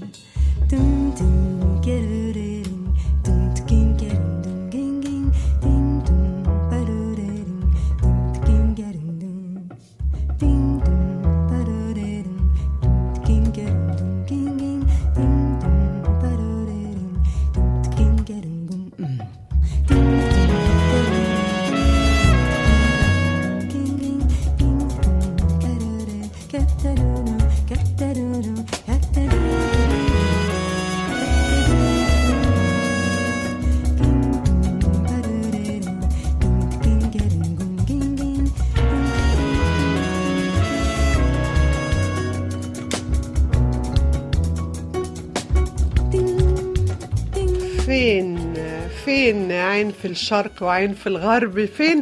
فين عين في الشرق وعين في الغرب؟ فين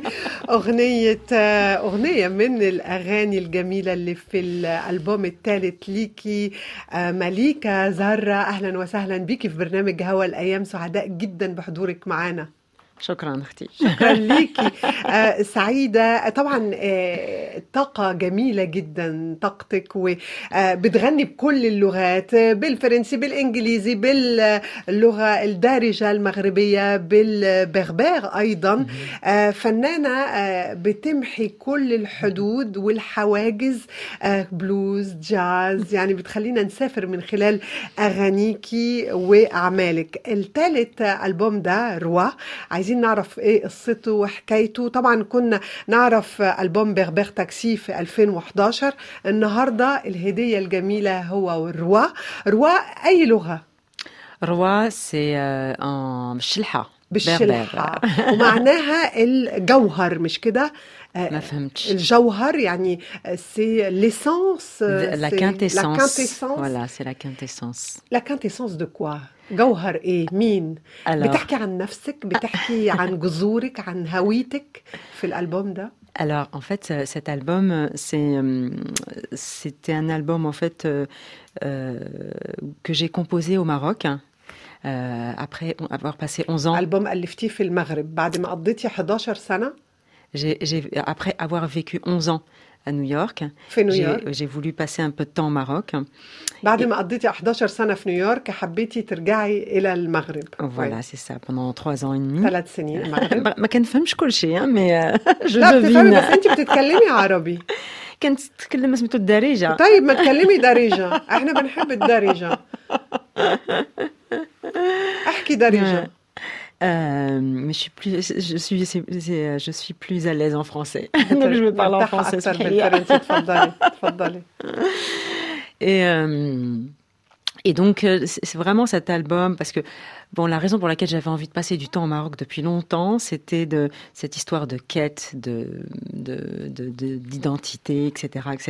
أغنية من الأغاني الجميلة اللي في الألبوم الثالث ليكي، مليكة زهرة. أهلا وسهلا بيكي في برنامج هوا الأيام، سعداء جدا بحضورك معنا. شكرا أختي. شكرا ليكي. سعيدة طبعا. طاقة جميلة جدا طاقتك، وبتغني بكل اللغات، بالفرنسي بالإنجليزي باللغة الدارجة المغربية بالبربر أيضا. فنانة بتمحي كل الحدود والحواجز، بلوز جاز، يعني بتخلينا نسافر من خلال أغانيكي وأعمالك. الثالث ألبوم ده روا، عايزين نعرف ايه قصته وحكايته. طبعا كنا نعرف ألبوم بربر تاكسي في 2011. النهاردة الهدية الجميلة هو روا أي لغة؟ روا سي بالشلحة ومعناها الجوهر، مش كده؟ ما فهمتش. الجوهر يعني سي ليسانس، la quintessence. Voilà, c'est la quintessence. La quintessence de quoi? جوهر ايه؟ مين؟ بتحكي عن نفسك، بتحكي عن جذورك، عن هويتك في الألبوم ده؟ Alors, en fait, cet album, c'était un album en fait que j'ai composé au Maroc. Après avoir passé 11 ans. ألبوم ألفتيه في المغرب بعد ما قضيتي 11 سنة. Après avoir vécu 11 ans à New York, j'ai voulu passer un peu de temps au Maroc. بعد ما قضيتي 11 سنة في نيويورك حبيتي ترجعي إلى المغرب. Voilà, c'est ça, pendant 3 ans et demi. 3 سنين المغرب. ما كنفهمش كل شيء mais je لا بتفهمي، devine. بس أنت بتتكلمي عربي. كنت تتكلم سميتو الدارجة. طيب ما تكلمي دارجة، احنا بنحب الدارجة. احكي دارجة. Mais je suis plus à l'aise en français. Donc je me parle en français. Et donc c'est vraiment cet album, parce que bon, la raison pour laquelle j'avais envie de passer du temps au Maroc depuis longtemps, c'était de cette histoire de quête, d'identité, etc., etc.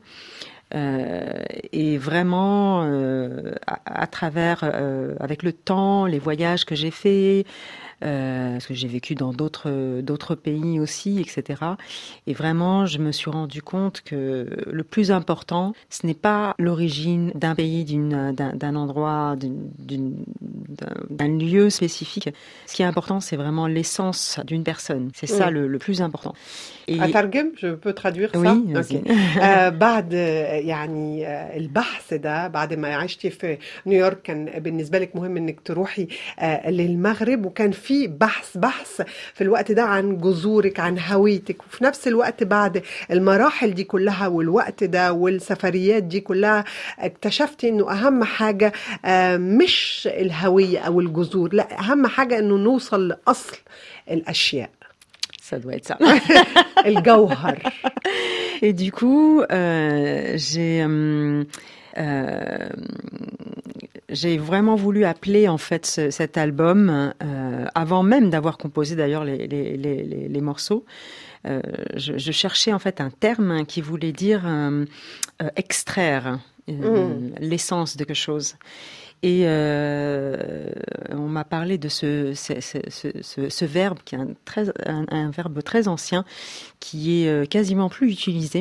Et vraiment à travers avec le temps, les voyages que j'ai faits, parce que j'ai vécu dans d'autres pays aussi, etc. Et vraiment, je me suis rendu compte que le plus important, ce n'est pas l'origine d'un pays, d'un endroit, d'un lieu spécifique. Ce qui est important, c'est vraiment l'essence d'une personne. C'est ça le plus important. أترجم؟ je peux traduire ça? Oui, vas-y. بعد يعني البحث ده، بعد ما عشتي في نيويورك، كان بالنسبة لك مهم انك تروحي للمغرب، وكان في بحث في الوقت ده عن جذورك، عن هويتك. وفي نفس الوقت بعد المراحل دي كلها والوقت ده والسفريات دي كلها، اكتشفتي انه اهم حاجة مش الهوية او الجذور، لا، اهم حاجة انه نوصل لأصل الاشياء. Ça doit être ça. الجوهر. Et du coup, j'ai vraiment voulu appeler en fait cet album, avant même d'avoir composé d'ailleurs les morceaux. Je cherchais en fait un terme qui voulait dire extraire l'essence de quelque chose. Et on m'a parlé de ce verbe qui est un verbe très ancien, qui est quasiment plus utilisé,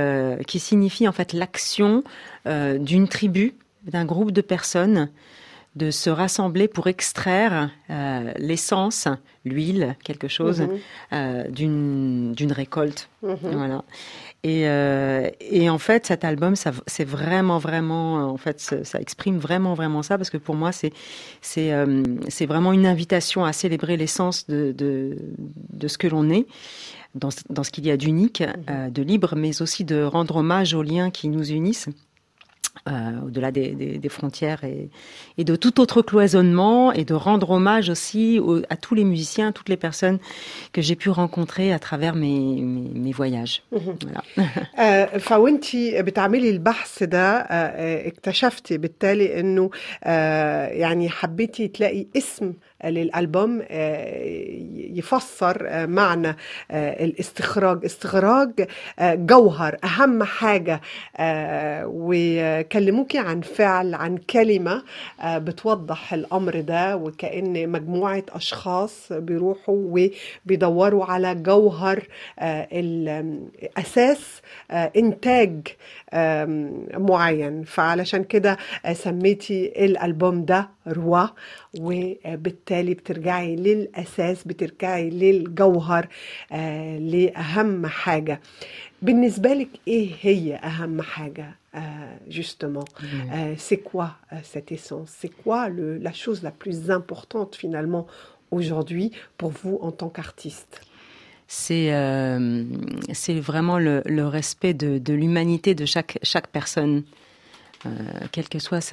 qui signifie en fait l'action d'une tribu, d'un groupe de personnes de se rassembler pour extraire l'essence, l'huile, quelque chose d'une récolte. Voilà. Et en fait, cet album, c'est vraiment, en fait, ça exprime vraiment ça, parce que pour moi, c'est vraiment une invitation à célébrer l'essence de ce que l'on est, dans ce qu'il y a d'unique, de libre, mais aussi de rendre hommage aux liens qui nous unissent. Au-delà des frontières et de tout autre cloisonnement, et de rendre hommage aussi à tous les musiciens, à toutes les personnes que j'ai pu rencontrer à travers mes voyages. Voilà. فوانتي بتعملي البحث ده اكتشفتي بالتالي انه يعني حبيتي تلاقي اسم للألبوم يفسر معنى استخراج جوهر أهم حاجة، وكلموكي عن فعل، عن كلمة بتوضح الأمر ده، وكأن مجموعة أشخاص بيروحوا وبيدوروا على جوهر أساس إنتاج معين. فعلشان كده سميتي الألبوم ده روا، وبالتالي بترجعي للأساس، بترجعي للجوهر، لأهم حاجة. بالنسبة لك إيه هي أهم حاجة justement? C'est quoi cette essence? C'est quoi la chose la plus importante finalement aujourd'hui pour vous en tant qu'artiste? C'est vraiment le respect de l'humanité de chaque personne, quelle que soit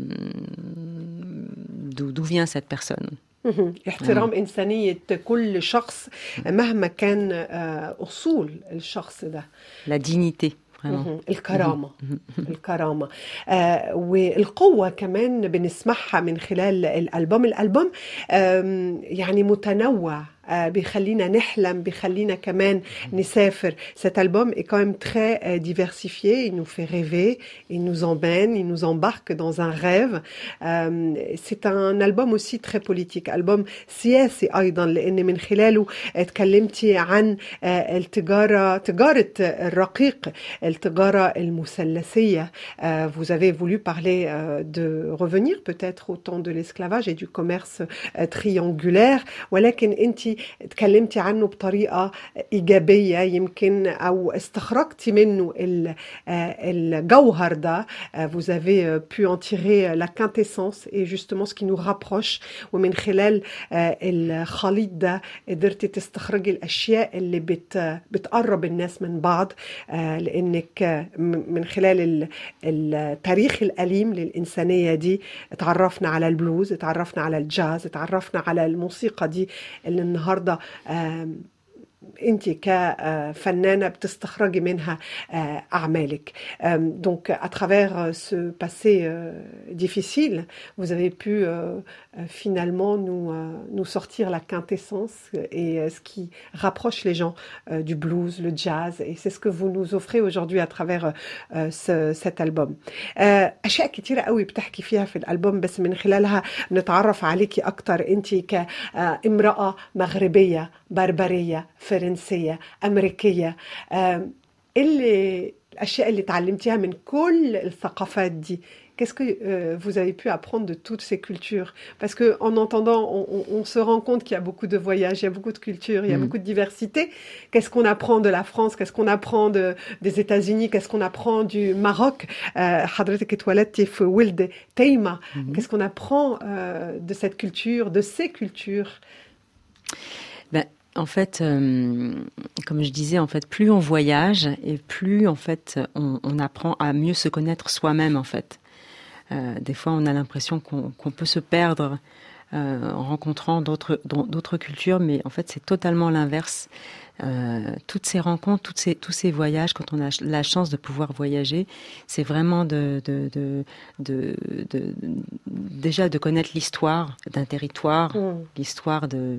d'où vient cette personne. احترام إنسانية كل شخص مهما كان أصول الشخص ده. La dignité. الكرامة. الكرامة والقوة كمان بنسمعها من خلال الألبوم يعني متنوع، بيخلينا نحلم، بيخلينا كمان نسافر. Cet album est quand même très diversifié, il nous fait rêver, il nous emmène, il nous embarque dans un rêve. C'est un album aussi très politique، ألبوم سياسي أيضا، لأن من خلاله اتكلمتي عن تجارة الرقيق، التجارة المثلثية. Vous avez voulu parler de revenir peut-être au temps de l'esclavage et du commerce triangulaire، ولكن انتي تكلمتي عنه بطريقة إيجابية يمكن، أو استخرجتي منه الجوهر ده. Vous avez pu en tirer la quintessence et justement ce qui nous rapproche، ومن خلال الخليط ده قدرتي تستخرجي الأشياء اللي بتقرب الناس من بعض، لأنك من خلال التاريخ الأليم للإنسانية دي اتعرفنا على البلوز، اتعرفنا على الجاز، اتعرفنا على الموسيقى دي اللي النهاردة انت كفنانة بتستخرجي منها أعمالك. Donc à travers ce passé difficile, vous avez pu finalement nous sortir la quintessence et ce qui rapproche les gens du blues, le jazz, et c'est ce que vous nous offrez aujourd'hui à travers cet album. أشياء كتيرة قوي بتحكي فيها في الألبوم، بس من خلالها نتعرف عليكي أكتر انت كامرأة مغربية بربرية فرنسية أمريكية. الأشياء اللي تعلمتيها من كل الثقافات دي، qu'est-ce que vous avez pu apprendre de toutes ces cultures? Parce qu'en entendant, on se rend compte qu'il y a beaucoup de voyages, il y a beaucoup de cultures, il y a beaucoup de diversité. Qu'est-ce qu'on apprend de la France? Qu'est-ce qu'on apprend des États-Unis? Qu'est-ce qu'on apprend du Maroc? حضرتك اتولدتي في ولد تيمة. Qu'est-ce qu'on apprend de cette culture, de ces cultures? En fait, comme je disais, en fait, plus on voyage et plus en fait on apprend à mieux se connaître soi-même. En fait, des fois, on a l'impression qu'on peut se perdre en rencontrant d'autres cultures, mais en fait, c'est totalement l'inverse. Toutes ces rencontres, tous ces voyages, quand on a la chance de pouvoir voyager, c'est vraiment déjà de connaître l'histoire d'un territoire, l'histoire de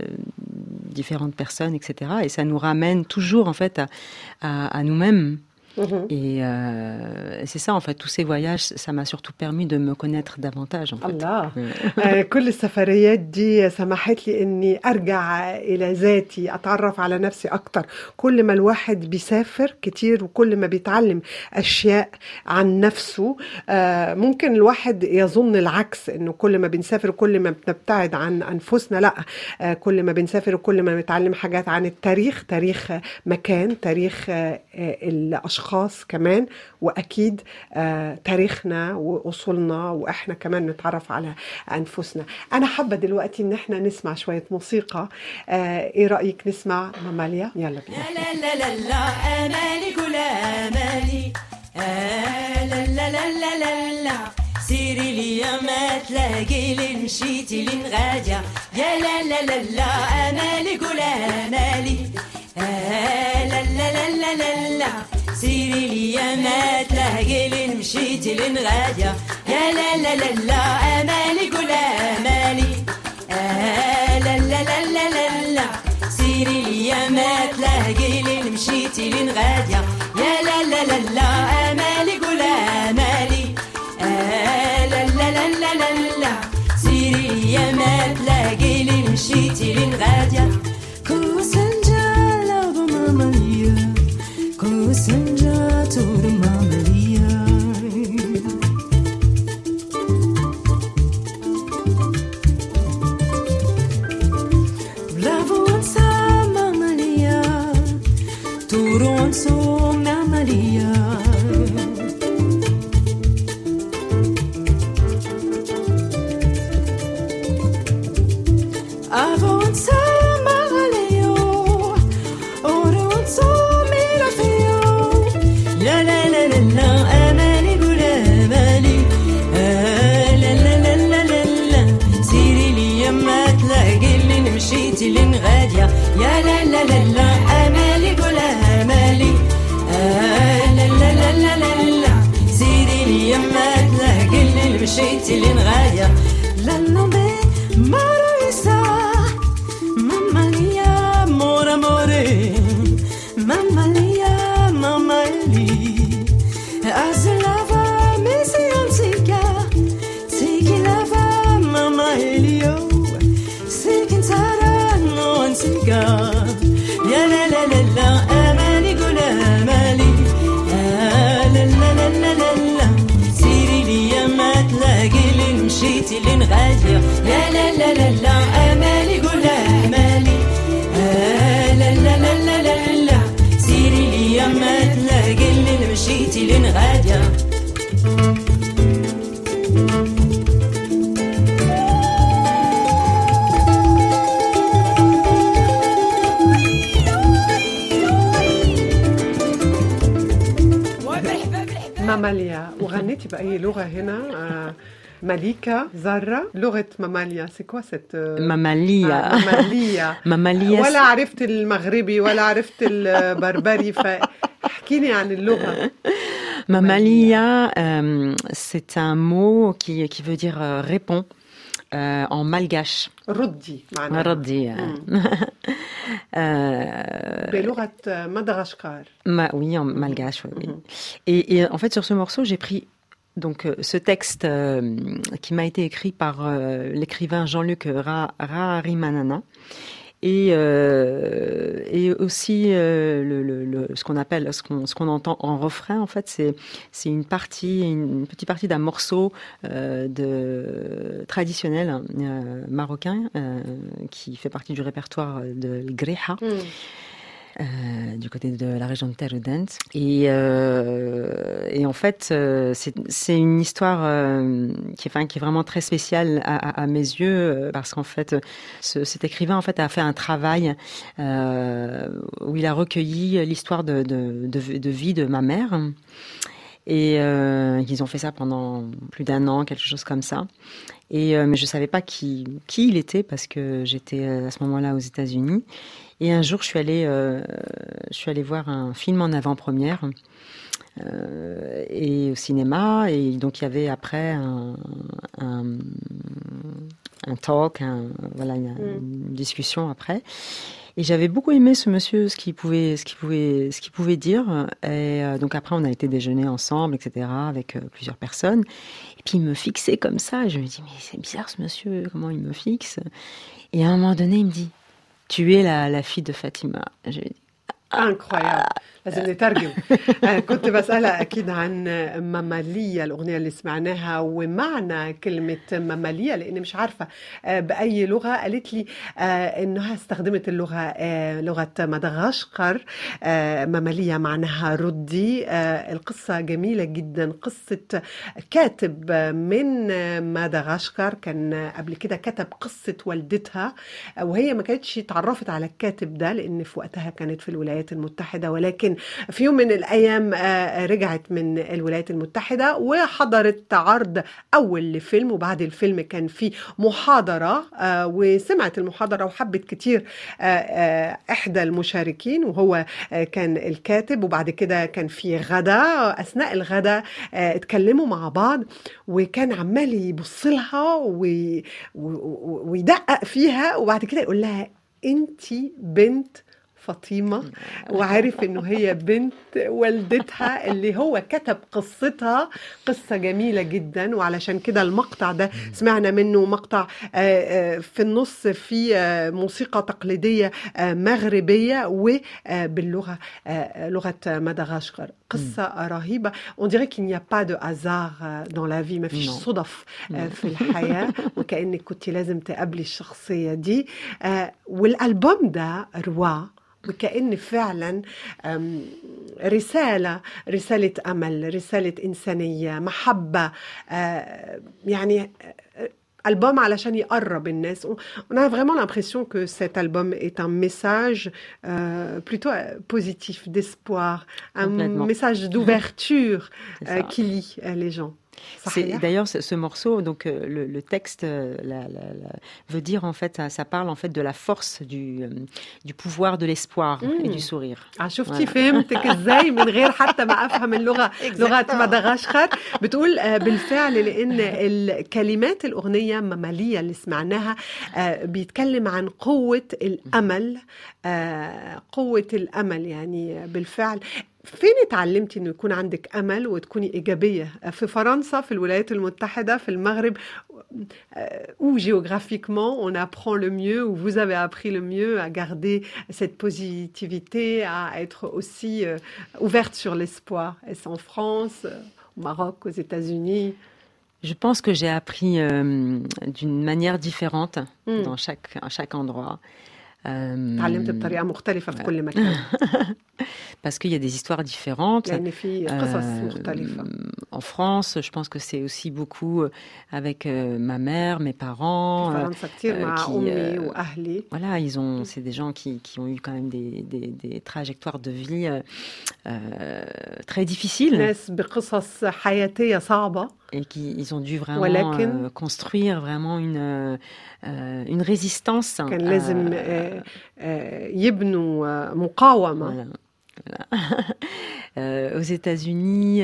différentes personnes, etc. Et ça nous ramène toujours en fait à nous-mêmes. Et c'est ça, en fait, tous ces voyages, ça m'a surtout permis de me connaître davantage, en fait. الله كل السفريات دي سمحت لي اني ارجع الى ذاتي اتعرف على نفسي اكتر كل ما الواحد بيسافر كتير وكل ما بيتعلم اشياء عن نفسه ممكن الواحد يظن العكس انه كل ما بنسافر كل ما بنبتعد عن انفسنا لا كل ما بنسافر كل ما بنتعلم حاجات عن التاريخ تاريخ مكان تاريخ الاشخاص كمان واكيد تاريخنا واصولنا واحنا كمان نتعرف على انفسنا انا حابه دلوقتي ان احنا نسمع شويه موسيقى ايه رايك نسمع ماماليا يلا بينا لا لا لا لا امالي قول امالي لا لا لا لا لا لا سيري لي ما تلاقي لي مشيتي لين غاديه يا لا لا لا لا امالي قول امالي لا لا لا لا لا لا سيري لي ما تلاقي لين مشيتي لين غاديه يا لا لا لا لا امالي قول امالي لا لا لا لا لا لا سيري لي ما تلاقي لين مشيتي لين غاديه يا لا لا لا لا امالي قول امالي لا لا لا لا لا لا سيري لي ما تلاقي لين مشيتي لين غاديه كوسنجا لو ماماليا كوسنجا تور ماماليا برافو انسى ماماليا تور انسو ماماليا avanza magaleo oronzo milafeo la la la la la amali gulamali la la la la la la سيري لي ما تلاقي لي مشيتي لين غاديه يا لا لا لا لا امالي gulamali la la la la la la سيري لي ما تلاقي لي مشيتي لين غاديه لا نوبي مارويسا Mamma Lia, Mamma Eli Azlava, Missy Antica Tiki Lava, Mamma Elio Sikintara, no Antica Ya la la la la, Amali Gula Amali La la la la la la Siri Lia Matlagi Lin Mshiti Lin Ghadia Ya la la la la, Amali Gula Amali La la la la la la سيري لي ما تلاقي اللي مشيتي لين غاديه ماماليا وغنيتي بأي لغة هنا مليكة زارة لغة ماماليا سي كوا سيت ماماليا ماماليا ماماليا ولا عرفت المغربي ولا عرفت البربري فاحكيني عن اللغة Mamalia, c'est un mot qui veut dire répond en malgache. ردي معناها ردي. بلغة مدغشقر. Oui, en malgache, oui. Et en fait, sur ce morceau, j'ai pris donc ce texte qui m'a été écrit par l'écrivain Jean-Luc Raharimanana. Et aussi ce qu'on appelle, ce qu'on entend en refrain, en fait, c'est une petite partie d'un morceau traditionnel marocain qui fait partie du répertoire de l'Greha. Du côté de la région de Terre-Oudent. Et en fait, c'est une histoire qui est vraiment très spéciale à mes yeux, parce qu'en fait, cet écrivain en fait a fait un travail où il a recueilli l'histoire de vie de ma mère. Et ils ont fait ça pendant plus d'1 an, quelque chose comme ça. Mais je savais pas qui il était, parce que j'étais à ce moment-là aux États-Unis. Et un jour, je suis allée voir un film en avant-première et au cinéma. Et donc, il y avait après un talk, une discussion après. Et j'avais beaucoup aimé ce monsieur, ce qu'il pouvait dire. Et donc après, on a été déjeuner ensemble, etc., avec plusieurs personnes. Et puis il me fixait comme ça. Et je me dis, mais c'est bizarre ce monsieur, comment il me fixe? Et à un moment donné, il me dit, tu es la fille de Fatima. Je lui ai dit, incroyable. لازم نترجم. كنت بسألها أكيد عن مامالية الأغنية اللي سمعناها ومعنى كلمة مامالية لأني مش عارفة بأي لغة. قالت لي إنها استخدمت لغة مدغشقر. مامالية معناها ردي. القصة جميلة جدا. قصة كاتب من مدغشقر كان قبل كده كتب قصة والدتها وهي ما كانتش اتعرفت على الكاتب ده لأن في وقتها كانت في الولايات المتحدة ولكن في يوم من الأيام رجعت من الولايات المتحدة وحضرت عرض أول لفيلم وبعد الفيلم كان في محاضرة وسمعت المحاضرة وحبت كتير إحدى المشاركين وهو كان الكاتب وبعد كده كان في غدا. أثناء الغدا اتكلموا مع بعض وكان عمال يبص لها ويدقق فيها وبعد كده يقول لها أنتي بنت فاطمة وعارف انه هي بنت والدتها اللي هو كتب قصتها. قصة جميلة جدا وعلشان كده المقطع ده سمعنا منه مقطع في النص في موسيقى تقليدية مغربية وباللغة لغة مدغشقر. قصة رهيبة. On dirait qu'il n'y a pas de hasard dans la vie. ما فيش صدف في الحياة وكأنك كنت لازم تقابلي الشخصية دي. والألبوم ده روا وكأن فعلا رسالة أمل رسالة إنسانية محبة يعني album علشان يقرب الناس. On a vraiment l'impression que cet album est un message plutôt positif, d'espoir, un message d'ouverture qui lie les gens. D'ailleurs, ce morceau, donc le texte veut dire en fait, ça parle en fait de la force du pouvoir de l'espoir et du sourire. شفتي فهمتك ازاي من غير حتى ما افهم اللغة لغة مدغشقر. بتقول بالفعل لان الكلمات الاغنية مامالية اللي سمعناها بيتكلم عن قوة الامل. قوة الامل يعني بالفعل. فين اتعلمتي انه يكون عندك امل وتكوني ايجابيه؟ في فرنسا، في الولايات المتحده، في المغرب؟ où géographiquement on apprend le mieux, où vous avez appris le mieux à garder cette positivité, à être aussi ouverte sur l'espoir? Est-ce en France, au Maroc, aux États-Unis? Je pense que j'ai appris d'une manière différente dans chaque endroit. تعلمت بطريقة مختلفة في كل مكان. Parce qu'il y a des histoires différentes. يعني في قصص مختلفة. En France, je pense que c'est aussi beaucoup avec ma mère, mes parents. في فرنسا كتير مع أمي وأهلي. Voilà, c'est des gens qui ont eu quand même des trajectoires de vie très difficiles. ناس بقصص حياتية صعبة. Et ils ont dû vraiment construire vraiment une résistance. كان لازم يبنوا مقاومة. Voilà. Aux États-Unis,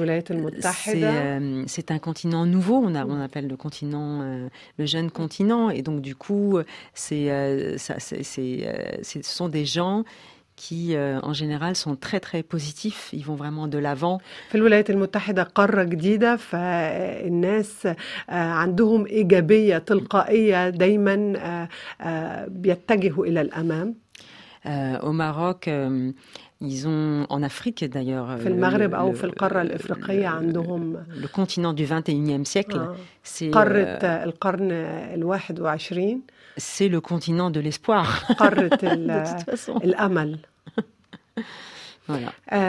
c'est un continent nouveau. On appelle le continent le jeune continent, et donc du coup, ce sont des gens qui en général sont très très positifs, ils vont vraiment de l'avant. في الولايات المتحدة قارة جديدة فالناس عندهم إيجابية تلقائية دايما بيتجهوا إلى الأمام. Au Maroc, ils ont, en Afrique d'ailleurs, في المغرب أو في القارة الإفريقية عندهم le continent du 21e siècle, c'est قارة القرن 21. C'est le continent de l'espoir. قارة الأمل. Voilà.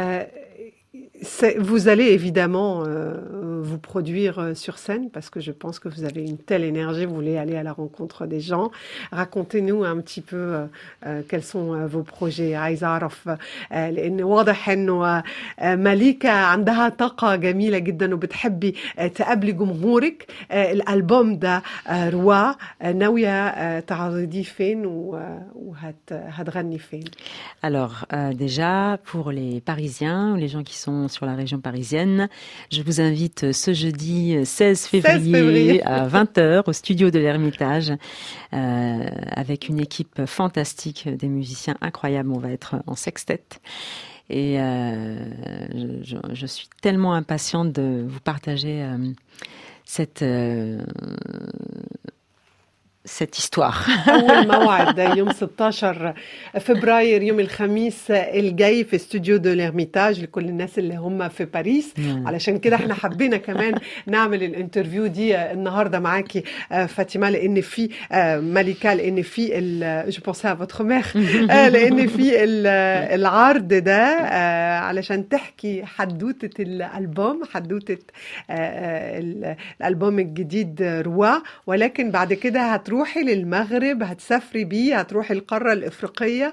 Vous allez évidemment vous produire sur scène parce que je pense que vous avez une telle énergie, vous voulez aller à la rencontre des gens. Racontez-nous un petit peu quels sont vos projets. عايزة أعرف لأن واضح إنه مليكة عندها طاقة جميلة جدا وبتحبي تقابلي جمهورك. الألبوم ده روا ناوية تعرضيه فين وهتغني فين؟ Alors déjà pour les Parisiens, les gens qui sont émission sur la région parisienne. Je vous invite ce jeudi 16 février à 20h au studio de l'Ermitage avec une équipe fantastique, des musiciens incroyables. On va être en sextet. Et je suis tellement impatiente de vous partager cette histoire. أول موعد يوم 16 فبراير يوم الخميس الجاي في استوديو دو ليرميتاج لكل الناس اللي هم في باريس. علشان كده احنا حبينا كمان نعمل الانترفيو دي النهارده معاكي فاطمه، لان في ملكه، لان في جو بونسي ا فوتر مير، لان في العرض ده علشان تحكي حدوته الالبوم، حدوته الالبوم الجديد روا. ولكن بعد كده هتروحي للمغرب، هتسافري بيه، هتروحي القارة الإفريقية،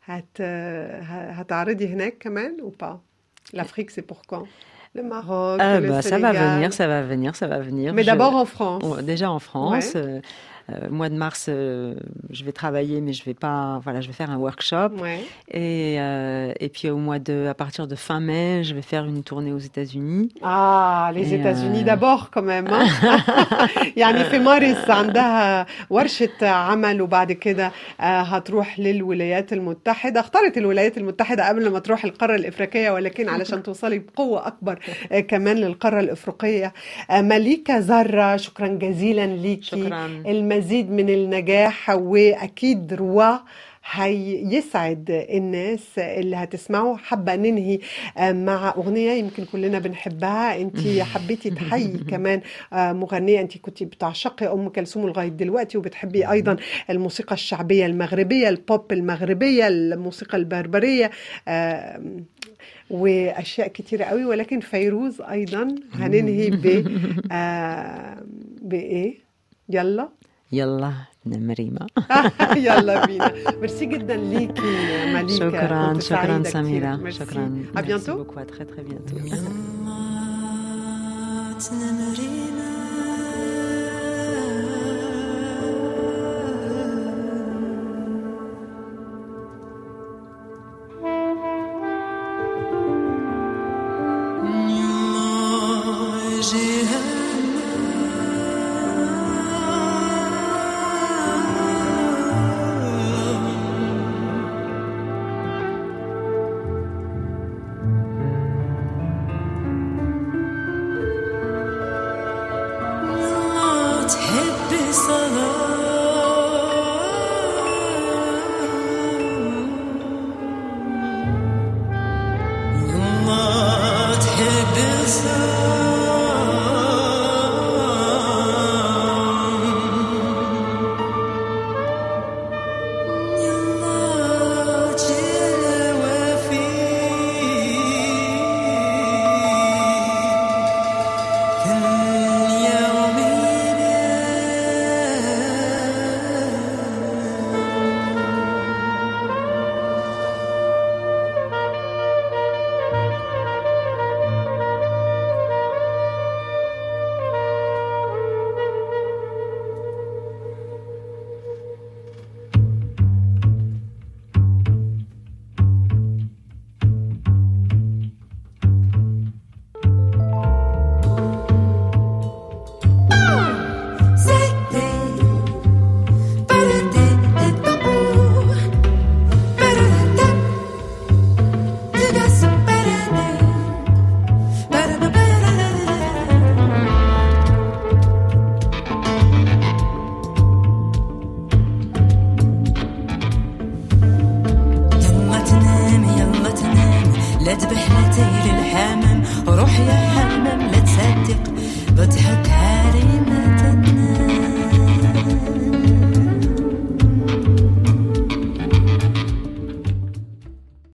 هتعرضي هناك كمان ou pas? L'Afrique, c'est pour quand? Le Maroc, le Sénégal. Ça va venir. Mais d'abord en France. Déjà en France. Ouais. Mois de mars, je vais travailler, mais je vais pas. Voilà, je vais faire un workshop. Ouais. Et puis à partir de fin mai, je vais faire une tournée aux États-Unis. Ah, les États-Unis d'abord quand même. يعني في مارس عندها ورشة عمل، وبعد كده هتروح للولايات المتحدة. اختارت الولايات المتحدة قبل ما تروح القارة الإفريقية، ولكن علشان توصلي بقوة أكبر كمان للقارة الإفريقية. مليكة زهرة، شكرا جزيلا ليكي. شكرا. المزيد من النجاح، وأكيد روا هيسعد الناس اللي هتسمعوا. حابة ننهي مع أغنية يمكن كلنا بنحبها. انتي حبيتي تحيي كمان مغنية انتي كنتي بتعشقي أم كلثوم لغاية دلوقتي، وبتحبي أيضا الموسيقى الشعبية المغربية، البوب المغربية، الموسيقى البربرية، وأشياء كتيرة قوي. ولكن فيروز أيضا هننهي بإيه؟ يلا مريمة. يلا بينا. ميرسي جدا ليكي مليكة. شكرا سميرة. شكرا. À bientôt. À très très bientôt. تحبي صلاة